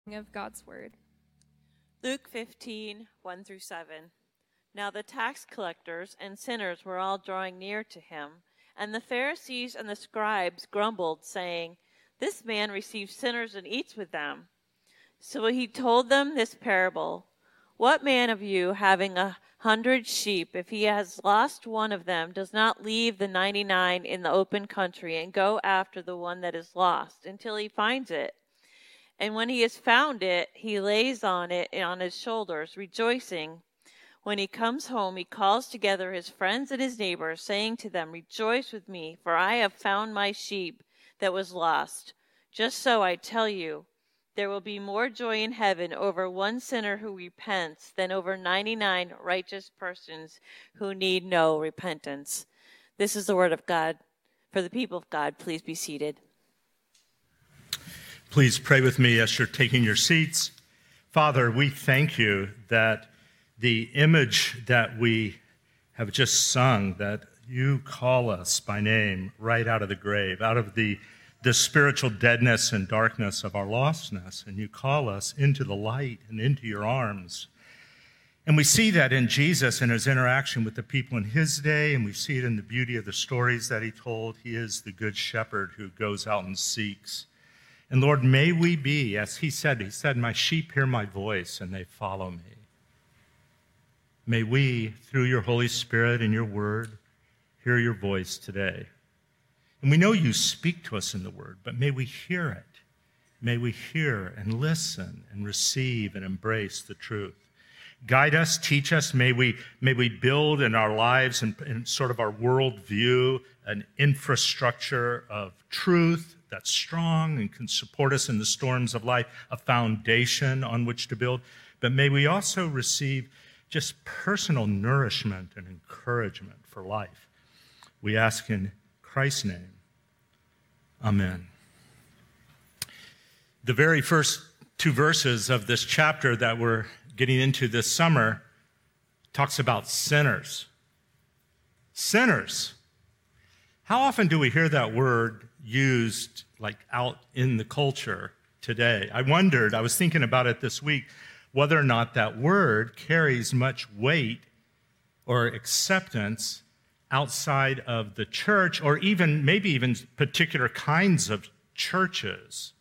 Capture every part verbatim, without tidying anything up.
Of God's word. Luke fifteen, one through seven. Now the tax collectors and sinners were all drawing near to him, and the Pharisees and the scribes grumbled, saying, "This man receives sinners and eats with them." So he told them this parable. What man of you, having a hundred sheep, if he has lost one of them, does not leave the ninety-nine in the open country and go after the one that is lost until he finds it? And when he has found it, he lays on it on his shoulders, rejoicing. When he comes home, he calls together his friends and his neighbors, saying to them, "Rejoice with me, for I have found my sheep that was lost." Just so I tell you, there will be more joy in heaven over one sinner who repents than over ninety-nine righteous persons who need no repentance. This is the word of God. For the people of God, please be seated. Please pray with me as you're taking your seats. Father, we thank you that the image that we have just sung, that you call us by name right out of the grave, out of the, the spiritual deadness and darkness of our lostness, and you call us into the light and into your arms. And we see that in Jesus and his interaction with the people in his day, and we see it in the beauty of the stories that he told. He is the good shepherd who goes out and seeks. And Lord, may we be, as he said, he said, "My sheep hear my voice and they follow me." May we, through your Holy Spirit and your word, hear your voice today. And we know you speak to us in the word, but may we hear it. May we hear and listen and receive and embrace the truth. Guide us, teach us. May we, may we build in our lives and in sort of our worldview an infrastructure of truth that's strong and can support us in the storms of life, a foundation on which to build. But may we also receive just personal nourishment and encouragement for life. We ask in Christ's name. Amen. The very first two verses of this chapter that we're getting into this summer talks about sinners. Sinners. How often do we hear that word used like out in the culture today? I wondered, I was thinking about it this week, whether or not that word carries much weight or acceptance outside of the church, or even maybe even particular kinds of churches.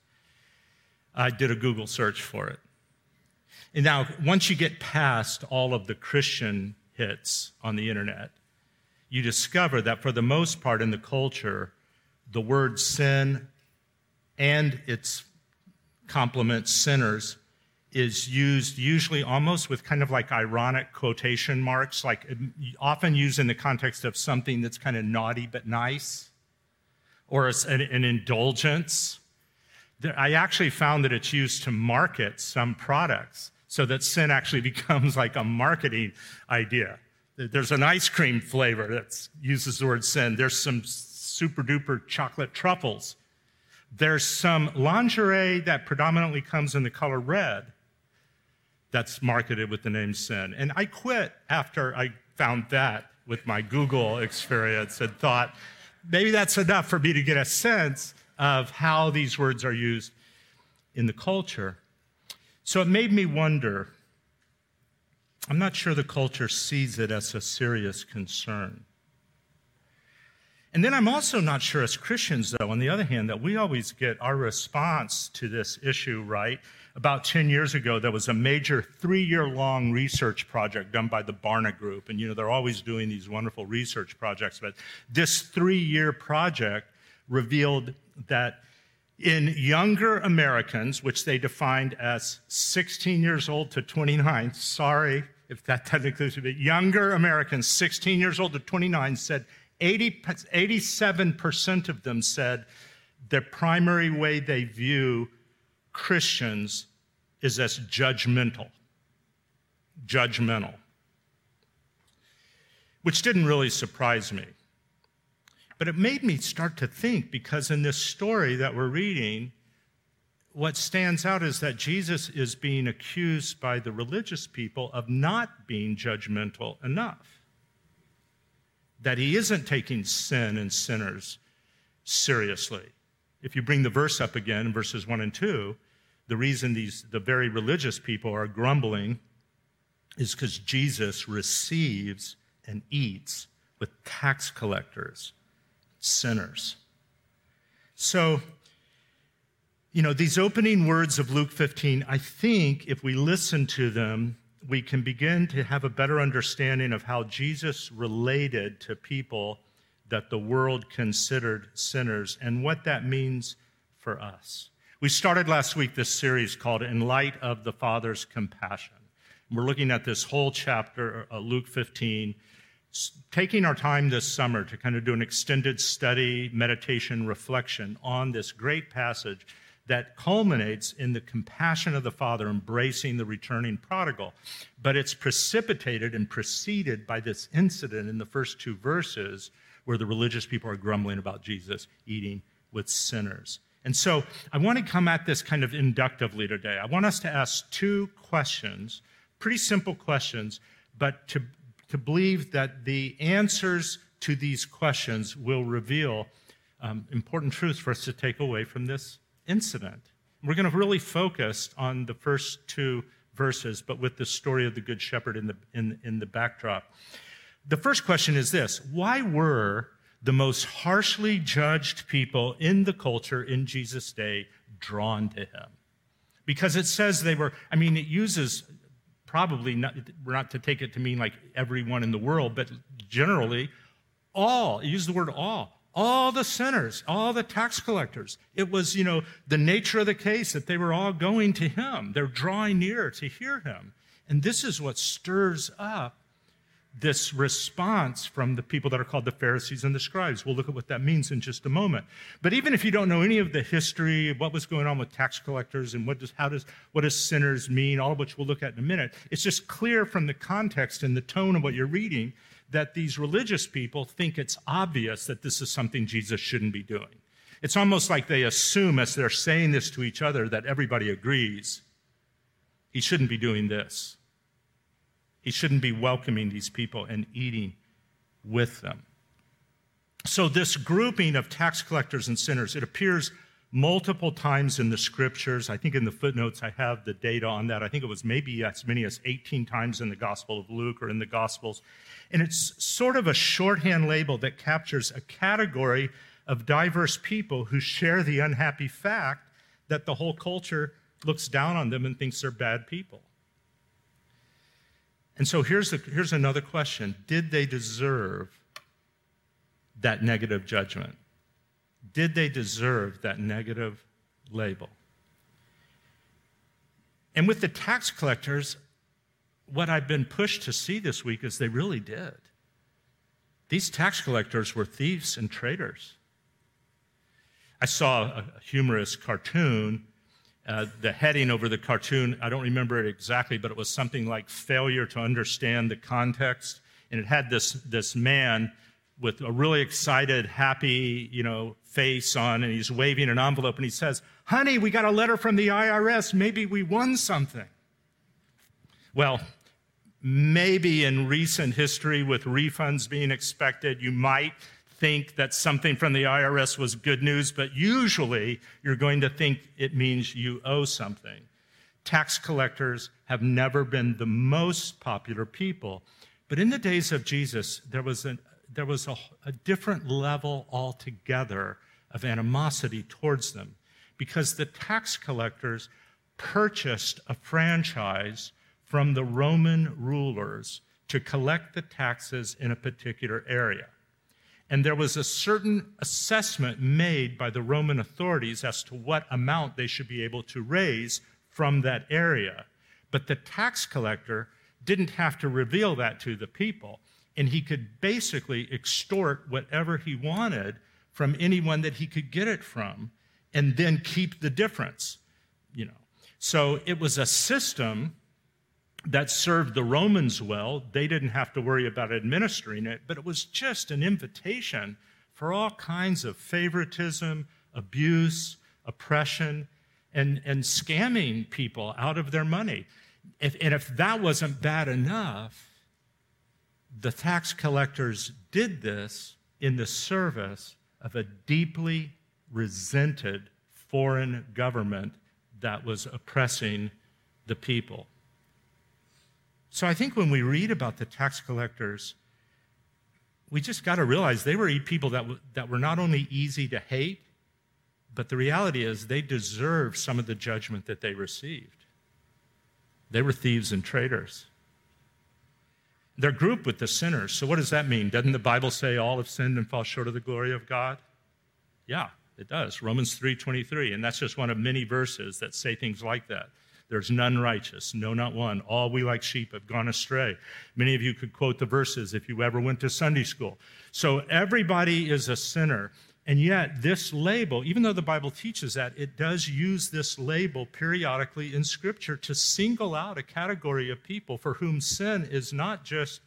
I did a Google search for it. And now, once you get past all of the Christian hits on the internet, you discover that for the most part in the culture, the word sin and its complement, sinners, is used usually almost with kind of like ironic quotation marks, like often used in the context of something that's kind of naughty but nice, or an, an indulgence. I actually found that it's used to market some products, so that sin actually becomes like a marketing idea. There's an ice cream flavor that uses the word sin. There's some super duper chocolate truffles. There's some lingerie that predominantly comes in the color red that's marketed with the name sin. And I quit after I found that with my Google experience and thought, maybe that's enough for me to get a sense of how these words are used in the culture. So it made me wonder, I'm not sure the culture sees it as a serious concern. And then I'm also not sure as Christians, though, on the other hand, that we always get our response to this issue right. About ten years ago, there was a major three-year-long research project done by the Barna Group. And, you know, they're always doing these wonderful research projects. But this three-year project revealed that in younger Americans, which they defined as sixteen years old to twenty-nine, sorry if that technically should be, younger Americans, sixteen years old to twenty-nine, said eighty, eighty-seven percent of them said the primary way they view Christians is as judgmental. Judgmental. Which didn't really surprise me. But it made me start to think, because in this story that we're reading, what stands out is that Jesus is being accused by the religious people of not being judgmental enough. That he isn't taking sin and sinners seriously. If you bring the verse up again, verses one and two, the reason these the very religious people are grumbling is because Jesus receives and eats with tax collectors, sinners. So, you know, these opening words of Luke fifteen, I think if we listen to them, we can begin to have a better understanding of how Jesus related to people that the world considered sinners and what that means for us. We started last week this series called In Light of the Father's Compassion. We're looking at this whole chapter, uh, Luke fifteen, taking our time this summer to kind of do an extended study, meditation, reflection on this great passage that culminates in the compassion of the Father embracing the returning prodigal. But it's precipitated and preceded by this incident in the first two verses where the religious people are grumbling about Jesus eating with sinners. And so I want to come at this kind of inductively today. I want us to ask two questions, pretty simple questions, but to, to believe that the answers to these questions will reveal um, important truths for us to take away from this incident. We're going to really focus on the first two verses, but with the story of the Good Shepherd in the, in, in the backdrop. The first question is this: why were the most harshly judged people in the culture in Jesus' day drawn to him? Because it says they were, I mean, it uses probably not, not to take it to mean like everyone in the world, but generally all, it uses the word all. All the sinners, all the tax collectors. It was, you know, the nature of the case that they were all going to him. They're drawing near to hear him. And this is what stirs up this response from the people that are called the Pharisees and the scribes. We'll look at what that means in just a moment. But even if you don't know any of the history of what was going on with tax collectors and what does, how does, what does sinners mean, all of which we'll look at in a minute, it's just clear from the context and the tone of what you're reading that these religious people think it's obvious that this is something Jesus shouldn't be doing. It's almost like they assume as they're saying this to each other that everybody agrees he shouldn't be doing this. He shouldn't be welcoming these people and eating with them. So this grouping of tax collectors and sinners, it appears multiple times in the scriptures. I think in the footnotes I have the data on that. I think it was maybe as many as eighteen times in the Gospel of Luke or in the Gospels. And it's sort of a shorthand label that captures a category of diverse people who share the unhappy fact that the whole culture looks down on them and thinks they're bad people. And so here's, the, here's another question. Did they deserve that negative judgment? Did they deserve that negative label? And with the tax collectors, what I've been pushed to see this week is they really did. These tax collectors were thieves and traitors. I saw a humorous cartoon. Uh, the heading over the cartoon, I don't remember it exactly, but it was something like failure to understand the context. And it had this, this man with a really excited, happy, you know, face on, and he's waving an envelope, and he says, "Honey, we got a letter from the I R S. Maybe we won something." Well, maybe in recent history with refunds being expected, you might think that something from the I R S was good news, but usually you're going to think it means you owe something. Tax collectors have never been the most popular people, but in the days of Jesus, there was, an, there was a, a different level altogether of animosity towards them because the tax collectors purchased a franchise from the Roman rulers to collect the taxes in a particular area. And there was a certain assessment made by the Roman authorities as to what amount they should be able to raise from that area. But the tax collector didn't have to reveal that to the people, and he could basically extort whatever he wanted from anyone that he could get it from, and then keep the difference, you know. So it was a system that served the Romans well. They didn't have to worry about administering it, but it was just an invitation for all kinds of favoritism, abuse, oppression, and, and scamming people out of their money. If, and if that wasn't bad enough, the tax collectors did this in the service of a deeply resented foreign government that was oppressing the people. So I think when we read about the tax collectors, we just got to realize they were people that, w- that were not only easy to hate, but the reality is they deserved some of the judgment that they received. They were thieves and traitors. They're grouped with the sinners. So what does that mean? Doesn't the Bible say all have sinned and fall short of the glory of God? Yeah, it does. Romans three twenty-three, and that's just one of many verses that say things like that. There's none righteous, no, not one. All we like sheep have gone astray. Many of you could quote the verses if you ever went to Sunday school. So everybody is a sinner. And yet this label, even though the Bible teaches that, it does use this label periodically in Scripture to single out a category of people for whom sin is not just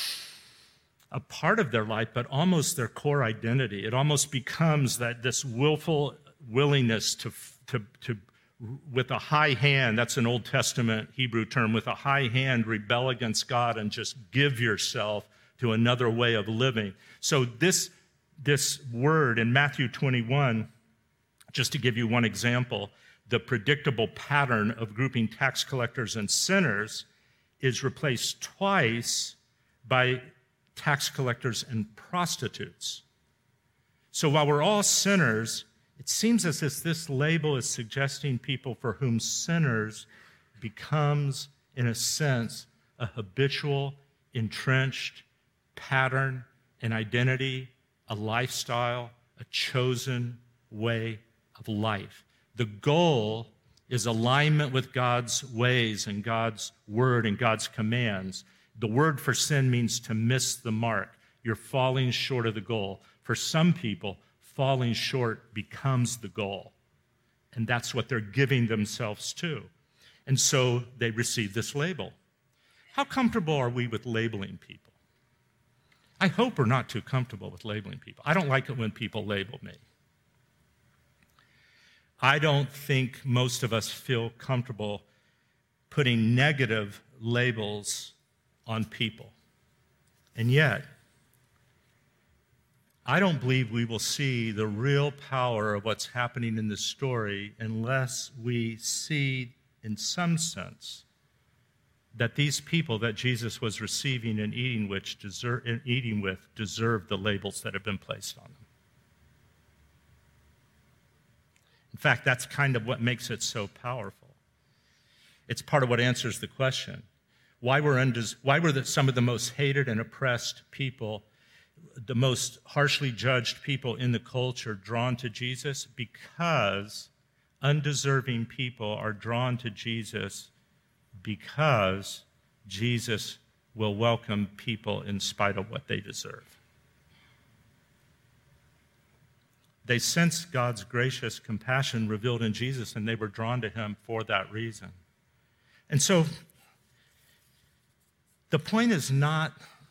a part of their life, but almost their core identity. It almost becomes that this willful willingness to, to, to with a high hand, that's an Old Testament Hebrew term, with a high hand rebel against God and just give yourself to another way of living. So this, this word in Matthew twenty-one, just to give you one example, the predictable pattern of grouping tax collectors and sinners is replaced twice by tax collectors and prostitutes. So while we're all sinners, it seems as if this label is suggesting people for whom sinners becomes, in a sense, a habitual, entrenched pattern, an identity, a lifestyle, a chosen way of life. The goal is alignment with God's ways and God's word and God's commands. The word for sin means to miss the mark. You're falling short of the goal. For some people, falling short becomes the goal. And that's what they're giving themselves to. And so they receive this label. How comfortable are we with labeling people? I hope we're not too comfortable with labeling people. I don't like it when people label me. I don't think most of us feel comfortable putting negative labels on people. And yet, I don't believe we will see the real power of what's happening in this story unless we see, in some sense, that these people that Jesus was receiving and eating with deserve, eating with deserve the labels that have been placed on them. In fact, that's kind of what makes it so powerful. It's part of what answers the question. Why were, undes- why were the, some of the most hated and oppressed people, the most harshly judged people in the culture drawn to Jesus? Because undeserving people are drawn to Jesus because Jesus will welcome people in spite of what they deserve. They sensed God's gracious compassion revealed in Jesus, and they were drawn to him for that reason. And so the point is not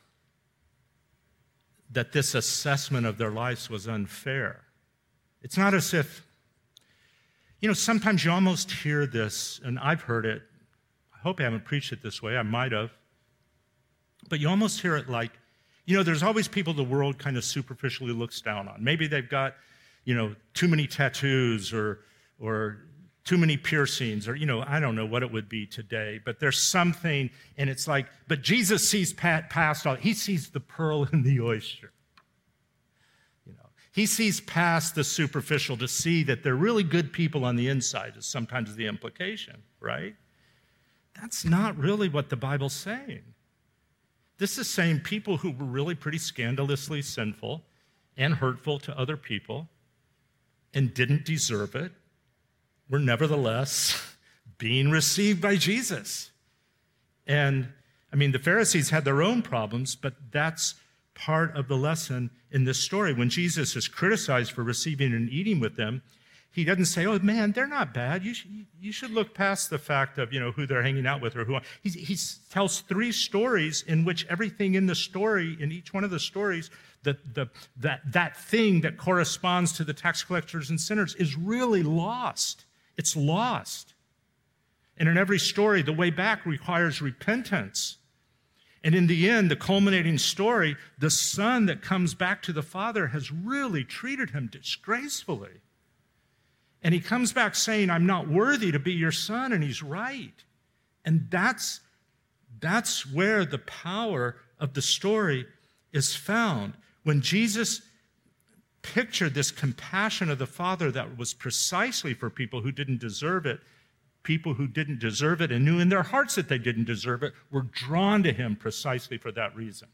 that this assessment of their lives was unfair. It's not as if, you know, sometimes you almost hear this, and I've heard it. I hope I haven't preached it this way. I might have. But you almost hear it like, you know, there's always people the world kind of superficially looks down on. Maybe they've got, you know, too many tattoos or or too many piercings, or, you know, I don't know what it would be today, but there's something, and it's like, but Jesus sees past all. He sees the pearl in the oyster. You know, he sees past the superficial to see that they're really good people on the inside, is sometimes the implication, right? That's not really what the Bible's saying. This is saying people who were really pretty scandalously sinful and hurtful to other people and didn't deserve it were nevertheless being received by Jesus. And, I mean, the Pharisees had their own problems, but that's part of the lesson in this story. When Jesus is criticized for receiving and eating with them, he doesn't say, oh, man, they're not bad. You should, you should look past the fact of, you know, who they're hanging out with or who. He, he tells three stories in which everything in the story, in each one of the stories, the, the, that, that thing that corresponds to the tax collectors and sinners is really lost. It's lost. And in every story, the way back requires repentance. And in the end, the culminating story, the son that comes back to the father has really treated him disgracefully. And he comes back saying, I'm not worthy to be your son, and he's right. And that's, that's where the power of the story is found. When Jesus pictured this compassion of the Father that was precisely for people who didn't deserve it, people who didn't deserve it and knew in their hearts that they didn't deserve it, were drawn to him precisely for that reason.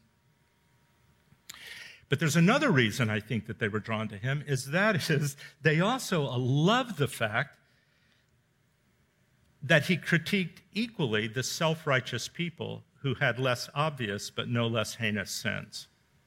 But there's another reason I think that they were drawn to him, is that is they also loved the fact that he critiqued equally the self-righteous people who had less obvious but no less heinous sins.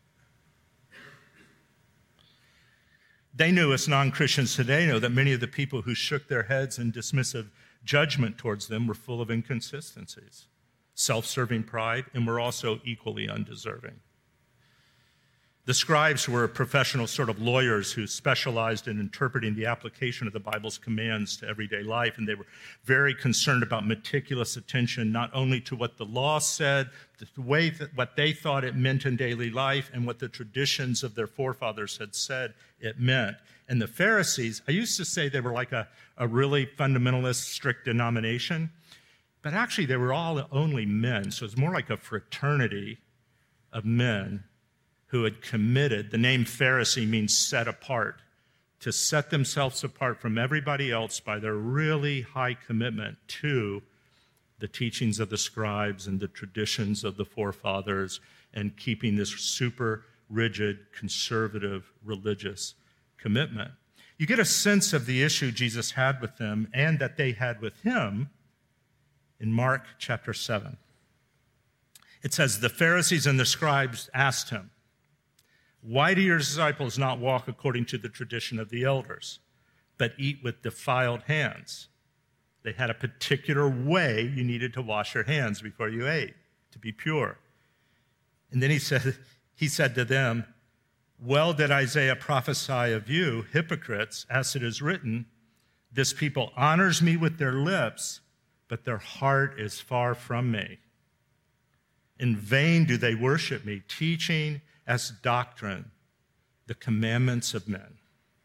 They knew, as non-Christians today know, that many of the people who shook their heads in dismissive judgment towards them were full of inconsistencies, self-serving pride, and were also equally undeserving. The scribes were professional sort of lawyers who specialized in interpreting the application of the Bible's commands to everyday life, and they were very concerned about meticulous attention not only to what the law said, the way that what they thought it meant in daily life, and what the traditions of their forefathers had said it meant. And the Pharisees, I used to say they were like a, a really fundamentalist, strict denomination, but actually they were all only men, so it's more like a fraternity of men who had committed. The name Pharisee means set apart, to set themselves apart from everybody else by their really high commitment to the teachings of the scribes and the traditions of the forefathers, and keeping this super rigid, conservative, religious commitment. You get a sense of the issue Jesus had with them and that they had with him in Mark chapter seven. It says, the Pharisees and the scribes asked him, why do your disciples not walk according to the tradition of the elders, but eat with defiled hands? They had a particular way you needed to wash your hands before you ate, to be pure. And then he said, he said to them, well did Isaiah prophesy of you, hypocrites, as it is written, this people honors me with their lips, but their heart is far from me. In vain do they worship me, teaching as doctrine the commandments of men.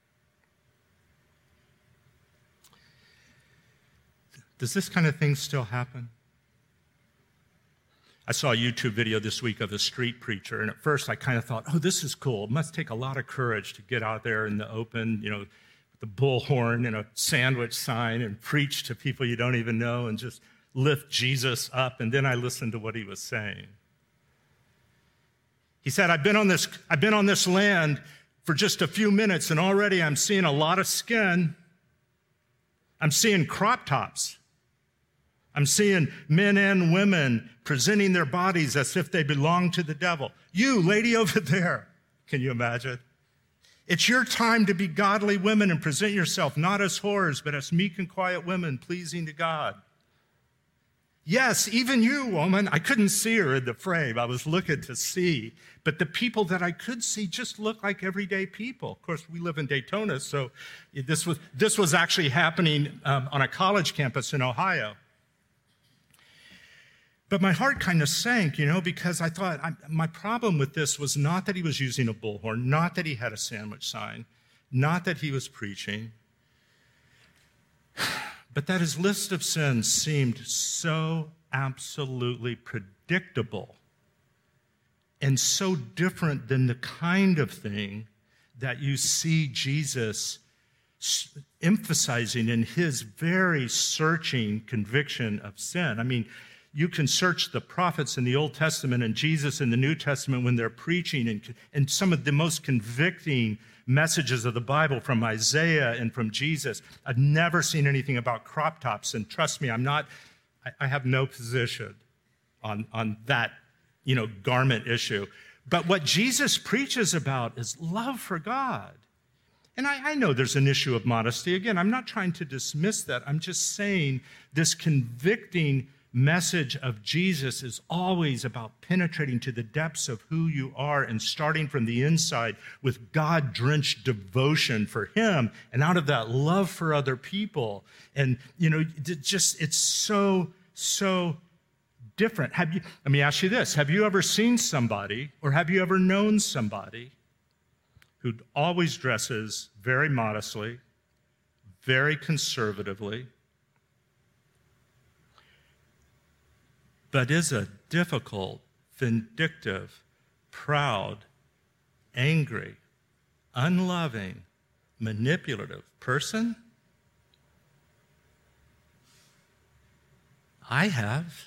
Does this kind of thing still happen? I saw a YouTube video this week of a street preacher, and at first I kind of thought, oh, this is cool. It must take a lot of courage to get out there in the open, you know, with the bullhorn and a sandwich sign and preach to people you don't even know and just lift Jesus up. And then I listened to what he was saying. He said, I've been on this, I've been on this land for just a few minutes, and already I'm seeing a lot of skin. I'm seeing crop tops. I'm seeing men and women presenting their bodies as if they belong to the devil. You, lady over there, can you imagine? It's your time to be godly women and present yourself not as whores, but as meek and quiet women pleasing to God. Yes, even you, woman. I couldn't see her in the frame. I was looking to see. But the people that I could see just look like everyday people. Of course, we live in Daytona, so this was, this was actually happening um, on a college campus in Ohio. But my heart kind of sank, you know, because I thought I, my problem with this was not that he was using a bullhorn, not that he had a sandwich sign, not that he was preaching, but that his list of sins seemed so absolutely predictable and so different than the kind of thing that you see Jesus emphasizing in his very searching conviction of sin. I mean, you can search the prophets in the Old Testament and Jesus in the New Testament when they're preaching, and, and some of the most convicting messages of the Bible from Isaiah and from Jesus. I've never seen anything about crop tops, and trust me, I'm not, I, I have no position on, on that, you know, garment issue. But what Jesus preaches about is love for God. And I, I know there's an issue of modesty. Again, I'm not trying to dismiss that. I'm just saying this convicting message of Jesus is always about penetrating to the depths of who you are and starting from the inside with God-drenched devotion for him, and out of that love for other people. And, you know, it just, it's so, so different. Have you, let me ask you this. Have you ever seen somebody, or have you ever known somebody who always dresses very modestly, very conservatively, but is a difficult, vindictive, proud, angry, unloving, manipulative person? I have.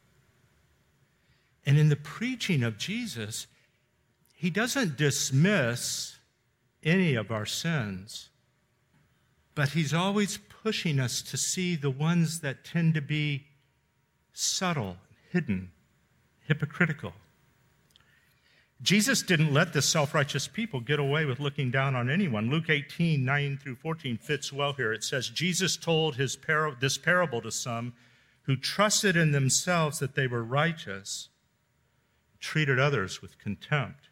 And in the preaching of Jesus, he doesn't dismiss any of our sins, but he's always pushing us to see the ones that tend to be subtle, hidden, hypocritical. Jesus didn't let the self-righteous people get away with looking down on anyone. Luke eighteen, nine through fourteen fits well here. It says, Jesus told his par- this parable to some who trusted in themselves that they were righteous, treated others with contempt.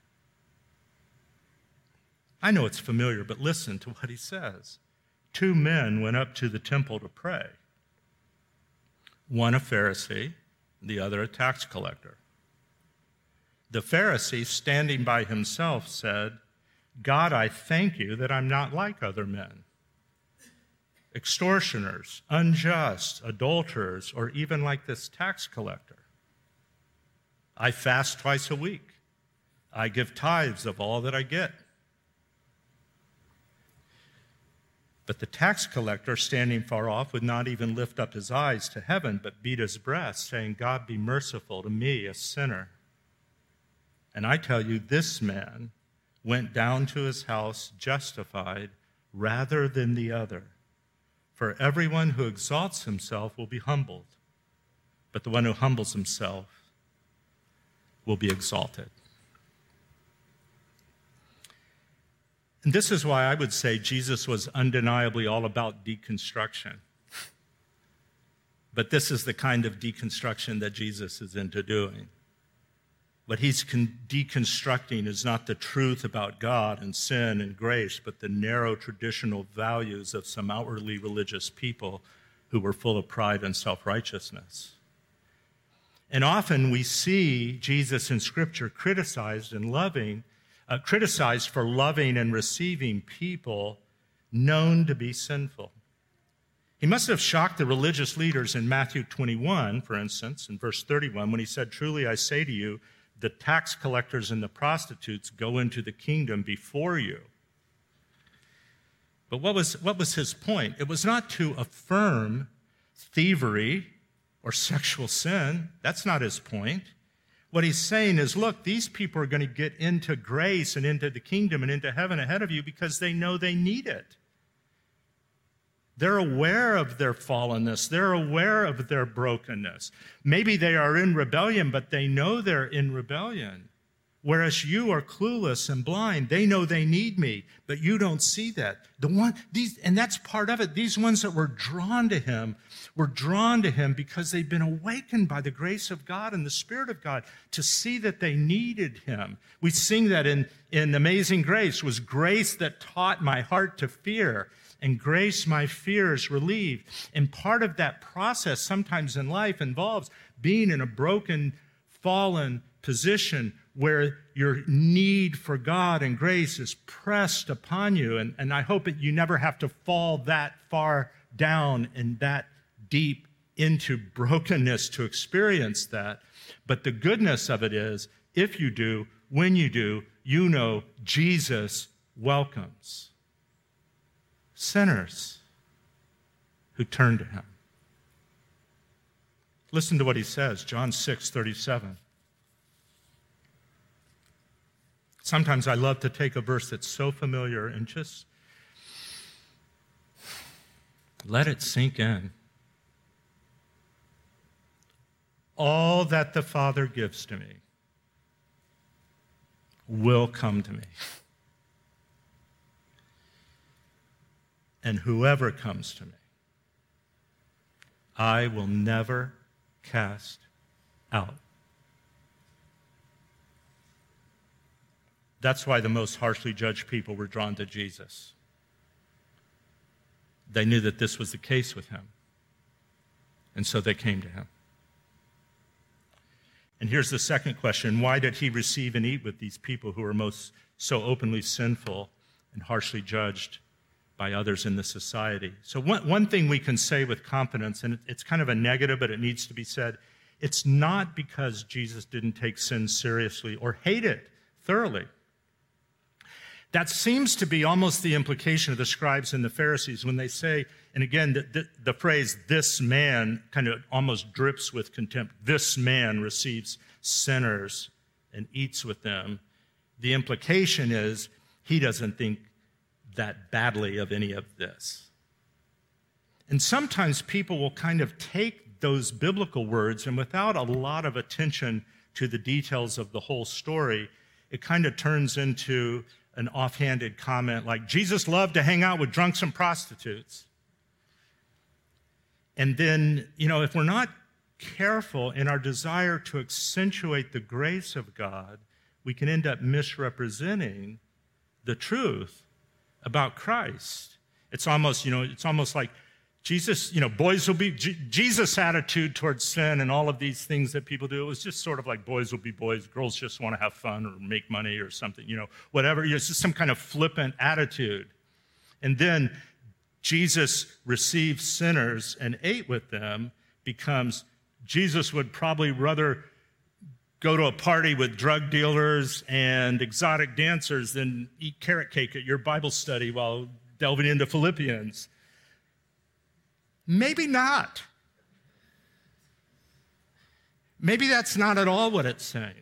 I know it's familiar, but listen to what he says. Two men went up to the temple to pray. One a Pharisee, the other a tax collector. The Pharisee, standing by himself, said, God, I thank you that I'm not like other men, extortioners, unjust, adulterers, or even like this tax collector. I fast twice a week. I give tithes of all that I get. But the tax collector, standing far off, would not even lift up his eyes to heaven, but beat his breast, saying, God, be merciful to me, a sinner. And I tell you, this man went down to his house justified rather than the other. For everyone who exalts himself will be humbled, but the one who humbles himself will be exalted. And this is why I would say Jesus was undeniably all about deconstruction. But this is the kind of deconstruction that Jesus is into doing. What he's con- deconstructing is not the truth about God and sin and grace, but the narrow traditional values of some outwardly religious people who were full of pride and self-righteousness. And often we see Jesus in Scripture criticized and loving, uh, criticized for loving and receiving people known to be sinful. He must have shocked the religious leaders in Matthew twenty-one, for instance, in verse thirty-one, when he said, truly I say to you, the tax collectors and the prostitutes go into the kingdom before you. But what was, what was his point? It was not to affirm thievery or sexual sin. That's not his point. What he's saying is, look, these people are going to get into grace and into the kingdom and into heaven ahead of you because they know they need it. They're aware of their fallenness. They're aware of their brokenness. Maybe they are in rebellion, but they know they're in rebellion. Whereas you are clueless and blind. They know they need me, but you don't see that. The one, these, and that's part of it. These ones that were drawn to him were drawn to him because they'd been awakened by the grace of God and the Spirit of God to see that they needed him. We sing that in, in Amazing Grace, was grace that taught my heart to fear, and grace my fears relieved. And part of that process sometimes in life involves being in a broken, fallen position where your need for God and grace is pressed upon you. And, and I hope that you never have to fall that far down and that deep into brokenness to experience that. But the goodness of it is, if you do, when you do, you know Jesus welcomes sinners who turn to him. Listen to what he says, John six thirty-seven. Sometimes I love to take a verse that's so familiar and just let it sink in. All that the Father gives to me will come to me. And whoever comes to me, I will never cast out. That's why the most harshly judged people were drawn to Jesus. They knew that this was the case with him. And so they came to him. And here's the second question. Why did he receive and eat with these people who are most so openly sinful and harshly judged by others in the society. So one, one thing we can say with confidence, and it's kind of a negative, but it needs to be said, it's not because Jesus didn't take sin seriously or hate it thoroughly. That seems to be almost the implication of the scribes and the Pharisees when they say, and again, the, the, the phrase, this man, kind of almost drips with contempt. This man receives sinners and eats with them. The implication is he doesn't think that badly of any of this. And sometimes people will kind of take those biblical words, and without a lot of attention to the details of the whole story, it kind of turns into an offhanded comment like, Jesus loved to hang out with drunks and prostitutes. And then, you know, if we're not careful in our desire to accentuate the grace of God, we can end up misrepresenting the truth about Christ. It's almost, you know, it's almost like Jesus, you know, boys will be, J- Jesus' attitude towards sin and all of these things that people do, it was just sort of like boys will be boys, girls just want to have fun or make money or something, you know, whatever. It's just some kind of flippant attitude. And then Jesus received sinners and ate with them becomes Jesus would probably rather go to a party with drug dealers and exotic dancers than eat carrot cake at your Bible study while delving into Philippians. Maybe not. Maybe that's not at all what it's saying.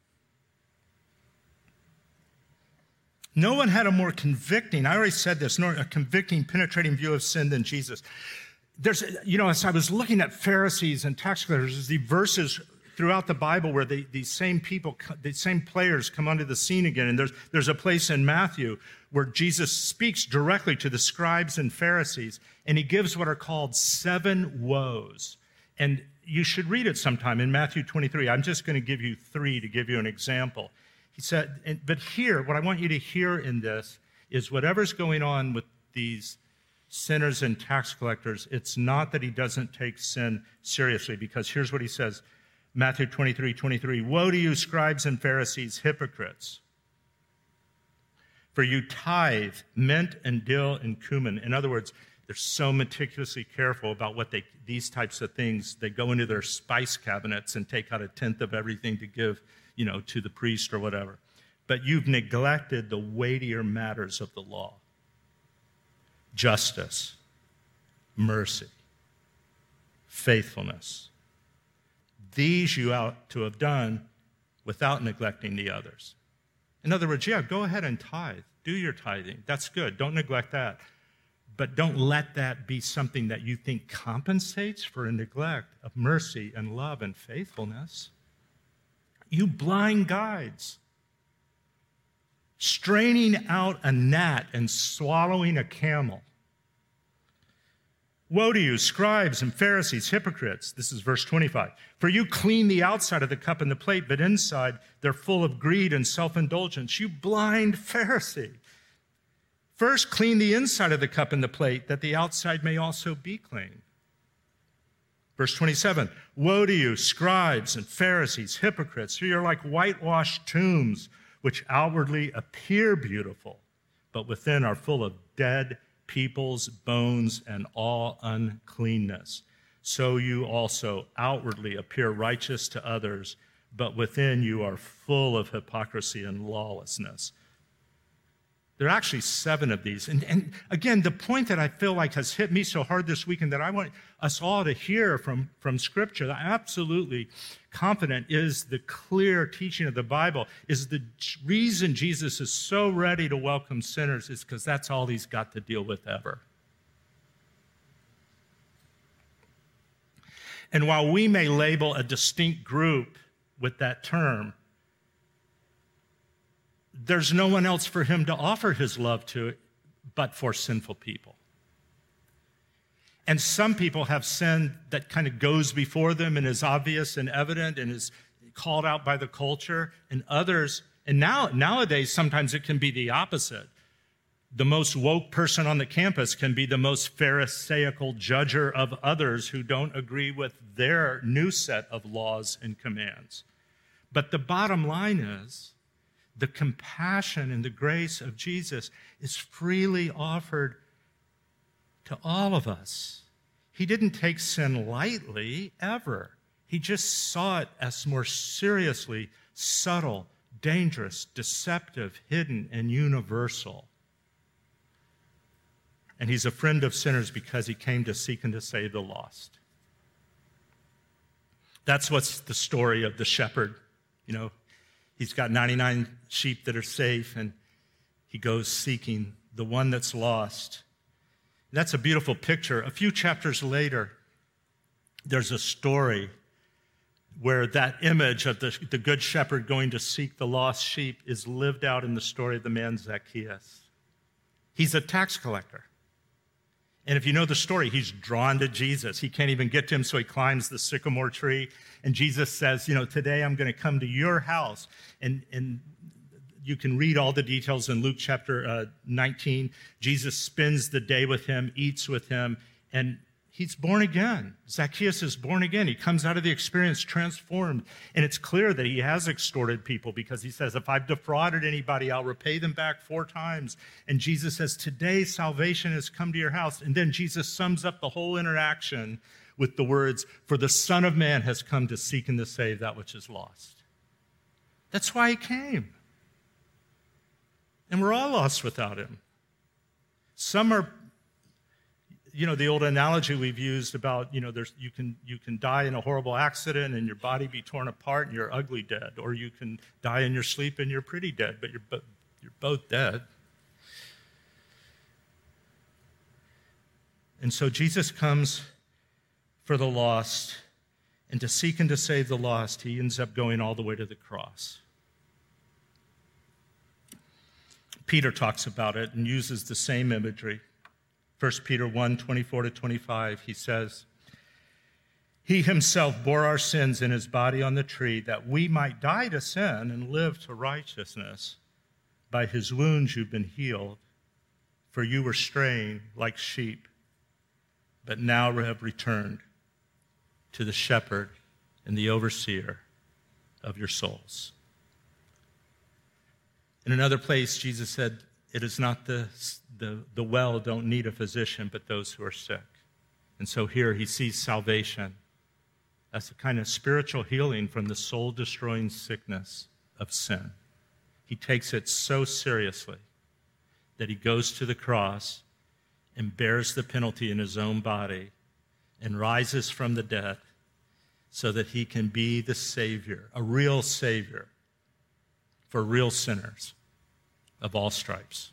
No one had a more convicting, I already said this, nor a convicting, penetrating view of sin than Jesus. There's, you know, as I was looking at Pharisees and tax collectors, there's the verses throughout the Bible where they, these same people, these same players come onto the scene again. And there's, there's a place in Matthew where Jesus speaks directly to the scribes and Pharisees, and he gives what are called seven woes. And you should read it sometime in Matthew twenty-three. I'm just going to give you three to give you an example. He said, but here, what I want you to hear in this is whatever's going on with these sinners and tax collectors, it's not that he doesn't take sin seriously, because here's what he says, Matthew twenty-three, twenty-three, woe to you, scribes and Pharisees, hypocrites, for you tithe mint and dill and cumin. In other words, they're so meticulously careful about what they, these types of things, they go into their spice cabinets and take out a tenth of everything to give, you know, to the priest or whatever. But you've neglected the weightier matters of the law. Justice, mercy, faithfulness. These you ought to have done without neglecting the others. In other words, yeah, go ahead and tithe. Do your tithing. That's good. Don't neglect that. But don't let that be something that you think compensates for a neglect of mercy and love and faithfulness. You blind guides, straining out a gnat and swallowing a camel. Woe to you, scribes and Pharisees, hypocrites. This is verse twenty-five. For you clean the outside of the cup and the plate, but inside they're full of greed and self-indulgence. You blind Pharisee. First, clean the inside of the cup and the plate, that the outside may also be clean. Verse twenty-seven, woe to you, scribes and Pharisees, hypocrites, for you're like whitewashed tombs, which outwardly appear beautiful, but within are full of dead people's bones and all uncleanness. So you also outwardly appear righteous to others, but within you are full of hypocrisy and lawlessness. There are actually seven of these. And, and again, the point that I feel like has hit me so hard this weekend that I want us all to hear from, from Scripture, that I'm absolutely confident is the clear teaching of the Bible, is the reason Jesus is so ready to welcome sinners is because that's all he's got to deal with ever. And while we may label a distinct group with that term, there's no one else for him to offer his love to but for sinful people. And some people have sin that kind of goes before them and is obvious and evident and is called out by the culture, and others, and now nowadays sometimes it can be the opposite. The most woke person on the campus can be the most pharisaical judger of others who don't agree with their new set of laws and commands. But the bottom line is, the compassion and the grace of Jesus is freely offered to all of us. He didn't take sin lightly, ever. He just saw it as more seriously subtle, dangerous, deceptive, hidden, and universal. And he's a friend of sinners because he came to seek and to save the lost. That's what's the story of the shepherd. You know, he's got ninety-nine sheep that are safe, and he goes seeking the one that's lost. That's a beautiful picture. A few chapters later, there's a story where that image of the, the good shepherd going to seek the lost sheep is lived out in the story of the man Zacchaeus. He's a tax collector. And if you know the story, he's drawn to Jesus. He can't even get to him, so he climbs the sycamore tree. And Jesus says, you know, today I'm going to come to your house. And, and you can read all the details in Luke chapter uh, nineteen. Jesus spends the day with him, eats with him, and he's born again. Zacchaeus is born again. He comes out of the experience transformed. And it's clear that he has extorted people because he says, if I've defrauded anybody, I'll repay them back four times. And Jesus says, today salvation has come to your house. And then Jesus sums up the whole interaction with the words, for the Son of Man has come to seek and to save that which is lost. That's why he came. And we're all lost without him. Some are, you know, the old analogy we've used about, you know, there's you can you can die in a horrible accident and your body be torn apart and you're ugly dead, or you can die in your sleep and you're pretty dead, but you're bo- you're both dead. And so Jesus comes for the lost, and to seek and to save the lost, he ends up going all the way to the cross. Peter talks about it and uses the same imagery. First Peter one, twenty-four to twenty-five, he says, he himself bore our sins in his body on the tree, that we might die to sin and live to righteousness. By his wounds you've been healed, for you were straying like sheep, but now have returned to the shepherd and the overseer of your souls. In another place, Jesus said, it is not the, the, the well don't need a physician, but those who are sick. And so here he sees salvation as a kind of spiritual healing from the soul-destroying sickness of sin. He takes it so seriously that he goes to the cross and bears the penalty in his own body and rises from the dead so that he can be the Savior, a real Savior for real sinners of all stripes.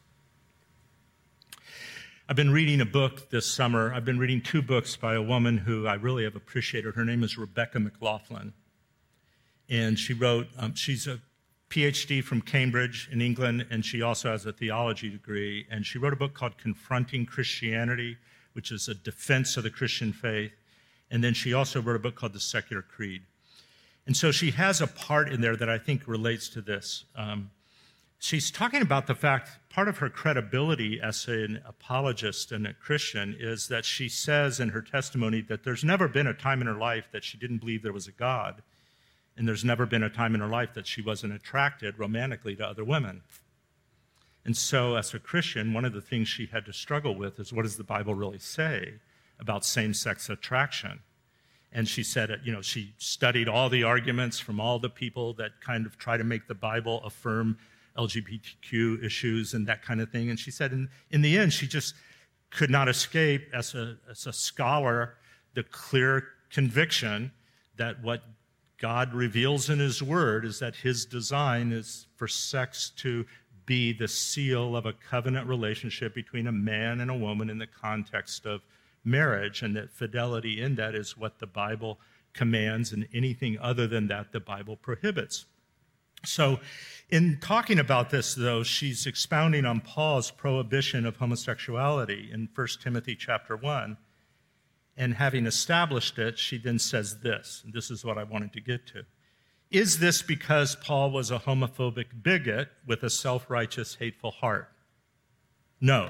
I've been reading a book this summer. I've been reading two books by a woman who I really have appreciated. Her name is Rebecca McLaughlin. And she wrote, um, she's a P H D from Cambridge in England, and she also has a theology degree. And she wrote a book called Confronting Christianity, which is a defense of the Christian faith. And then she also wrote a book called The Secular Creed. And so she has a part in there that I think relates to this. Um, she's talking about the fact, part of her credibility as an apologist and a Christian is that she says in her testimony that there's never been a time in her life that she didn't believe there was a God. And there's never been a time in her life that she wasn't attracted romantically to other women. And so as a Christian, one of the things she had to struggle with is, what does the Bible really say about same-sex attraction? And she said, you know, she studied all the arguments from all the people that kind of try to make the Bible affirm L G B T Q issues and that kind of thing. And she said, in, in the end, she just could not escape, as a, as a scholar, the clear conviction that what God reveals in his word is that his design is for sex to be the seal of a covenant relationship between a man and a woman in the context of marriage, and that fidelity in that is what the Bible commands, and anything other than that the Bible prohibits. So in talking about this, though, she's expounding on Paul's prohibition of homosexuality in First Timothy chapter one. And having established it, she then says this, and this is what I wanted to get to. Is this because Paul was a homophobic bigot with a self-righteous, hateful heart? No.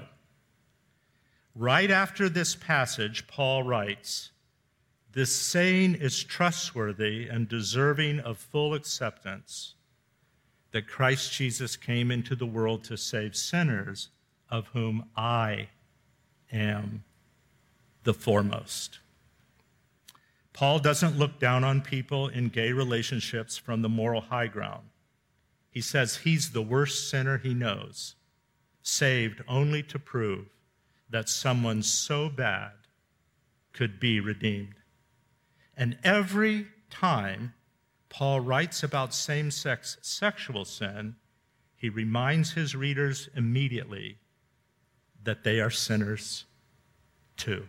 Right after this passage, Paul writes, this saying is trustworthy and deserving of full acceptance, that Christ Jesus came into the world to save sinners, of whom I am the foremost. Paul doesn't look down on people in gay relationships from the moral high ground. He says he's the worst sinner he knows, saved only to prove that someone so bad could be redeemed. And every time Paul writes about same-sex sexual sin, he reminds his readers immediately that they are sinners too.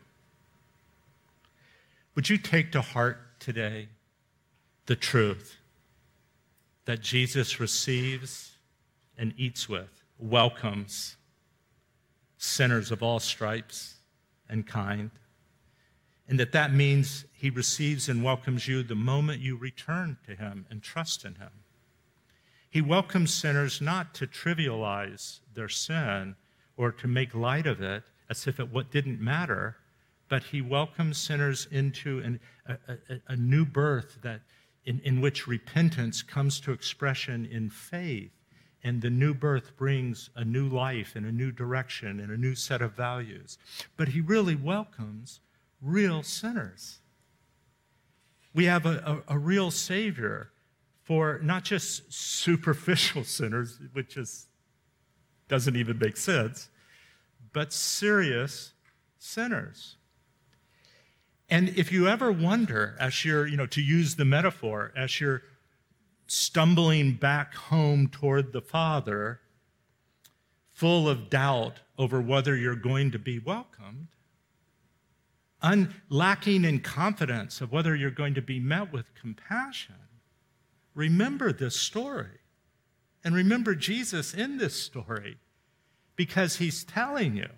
Would you take to heart today the truth that Jesus receives and eats with, welcomes sinners of all stripes and kind, and that that means he receives and welcomes you the moment you return to him and trust in him. He welcomes sinners not to trivialize their sin or to make light of it as if it what didn't matter, but he welcomes sinners into an, a, a, a new birth that in, in which repentance comes to expression in faith, and the new birth brings a new life and a new direction and a new set of values. But he really welcomes real sinners. We have a, a, a real Savior for not just superficial sinners, which is doesn't even make sense, but serious sinners. And if you ever wonder, as you're, you know, to use the metaphor, as you're stumbling back home toward the Father, full of doubt over whether you're going to be welcomed, un- lacking in confidence of whether you're going to be met with compassion, remember this story. And remember Jesus in this story, because he's telling you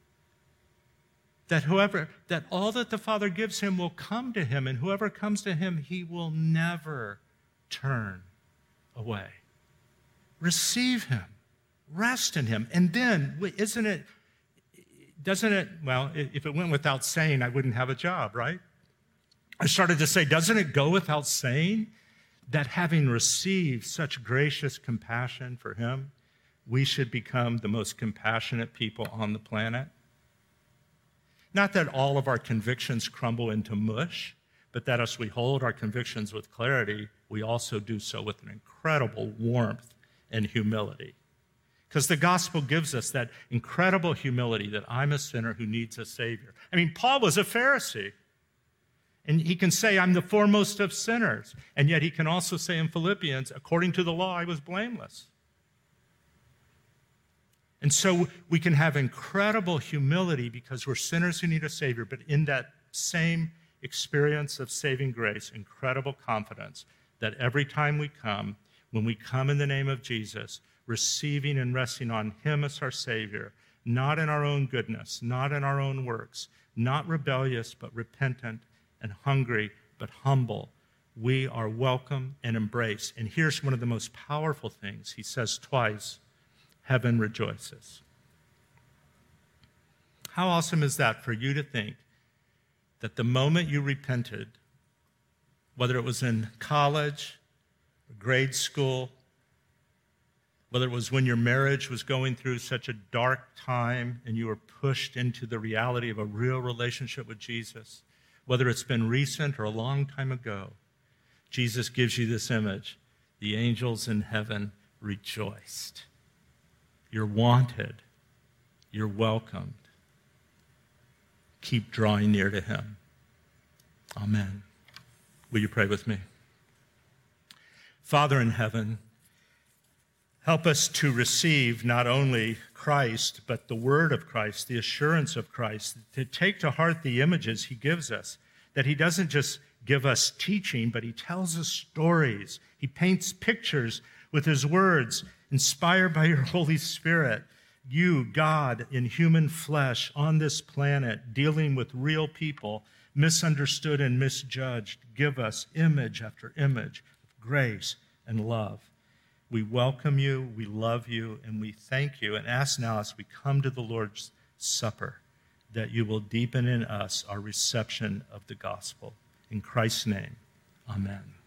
that whoever, that all that the Father gives him will come to him, and whoever comes to him, he will never turn away. Receive him. Rest in him. And then, isn't it, doesn't it, well, if it went without saying, I wouldn't have a job, right? I started to say, doesn't it go without saying that having received such gracious compassion for him, we should become the most compassionate people on the planet? Not that all of our convictions crumble into mush, but that as we hold our convictions with clarity, we also do so with an incredible warmth and humility. Because the gospel gives us that incredible humility that I'm a sinner who needs a Savior. I mean, Paul was a Pharisee, and he can say, I'm the foremost of sinners. And yet he can also say in Philippians, according to the law, I was blameless. And so we can have incredible humility because we're sinners who need a Savior, but in that same experience of saving grace, incredible confidence that every time we come, when we come in the name of Jesus, receiving and resting on him as our Savior, not in our own goodness, not in our own works, not rebellious, but repentant and hungry, but humble, we are welcome and embraced. And here's one of the most powerful things. He says twice, heaven rejoices. How awesome is that for you to think that the moment you repented, whether it was in college, or grade school, whether it was when your marriage was going through such a dark time and you were pushed into the reality of a real relationship with Jesus, whether it's been recent or a long time ago, Jesus gives you this image. The angels in heaven rejoiced. You're wanted. You're welcomed. Keep drawing near to him. Amen. Will you pray with me? Father in heaven, help us to receive not only Christ, but the word of Christ, the assurance of Christ, to take to heart the images he gives us, that he doesn't just give us teaching, but he tells us stories. He paints pictures with his words, inspired by your Holy Spirit. You, God, in human flesh on this planet, dealing with real people, misunderstood and misjudged, give us image after image of grace and love. We welcome you, we love you, and we thank you, and ask now as we come to the Lord's Supper that you will deepen in us our reception of the gospel. In Christ's name, amen.